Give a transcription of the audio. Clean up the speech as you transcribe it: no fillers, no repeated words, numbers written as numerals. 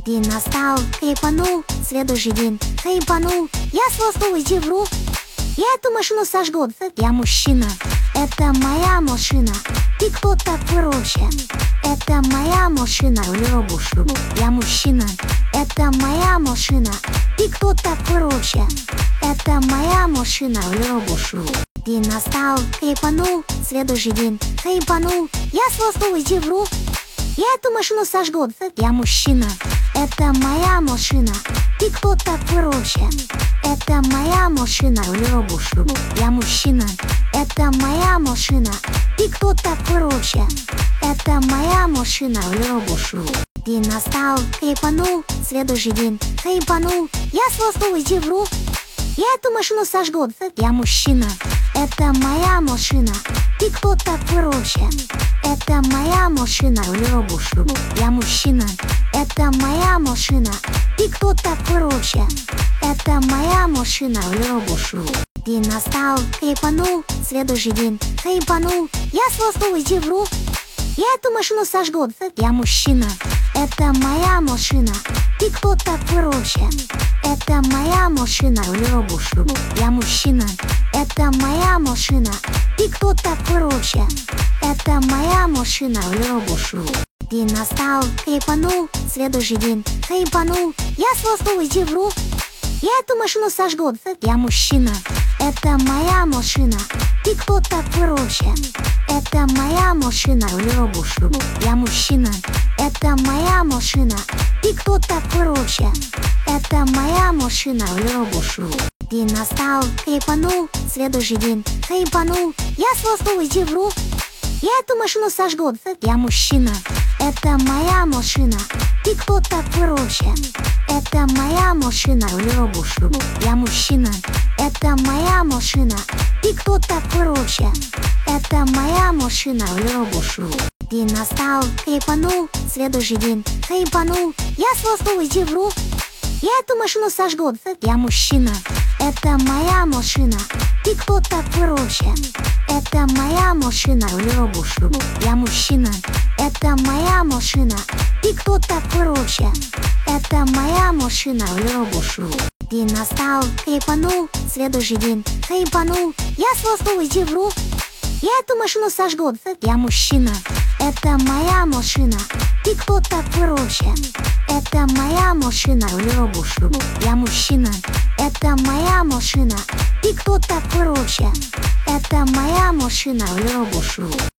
День настал, хайпанул, следующий день хайпанул. Я свой иди вру. Я эту машину сожгу, я мужчина. Это моя машина. Ты кто такой вообще? Это моя машина. Я мужчина. Это моя машина. Ты кто такой вообще? Это моя машина. День настал, хайпанул, следующий день хайпанул. Я свой иди вру. Я эту машину сожгу, я мужчина. Это моя машина. Ты кто такой вообще? Это моя машина. Я мужчина. Это моя машина. Ты кто такой вообще? Это моя машина. День настал, хайпанул, следующий день хайпанул. Я свой иди вру. Я эту машину сожгу, я мужчина. Это моя машина. Ты кто такой вообще? Это моя машина. Я мужчина. Это моя машина. Ты кто такой вообще? Это моя машина. День настал, хайпанул, следующий день хайпанул. Я свой иди вру. Я эту машину сожгу, я мужчина. Это моя машина. Ты кто такой вообще? Это моя машина. Я мужчина. Это моя машина. Ты кто такой вообще? Это моя машина. День настал, хайпанул, следующий день хайпанул. Я свой иди вру. Я эту машину сожгу, я мужчина. Это моя машина. Ты кто такой вообще? Это моя машина. Я мужчина. Это моя машина. Ты кто такой вообще? Это моя машина. День настал, хайпанул, следующий день хайпанул. Я свой иди вру. Я эту машину сожгу, я мужчина. Это моя машина. Ты кто такой вообще? Это моя машина. Я мужчина. Это моя машина. Ты кто такой вообще? Это моя машина. День настал, хайпанул, следующий день хайпанул. Я свой иди вру. Я эту машину сожгу, я мужчина. Это моя машина. Ты кто такой вообще? Это моя машина. Я мужчина. Это моя машина. Ты кто такой вообще? Это моя машина. День настал, хайпанул, следующий день хайпанул. Я свой иди вру. Я эту машину сожгу, я мужчина. Это моя машина. Ты кто такой вообще? Это моя машина. Я мужчина. Это моя машина. Ты кто такой вообще? Это моя машина.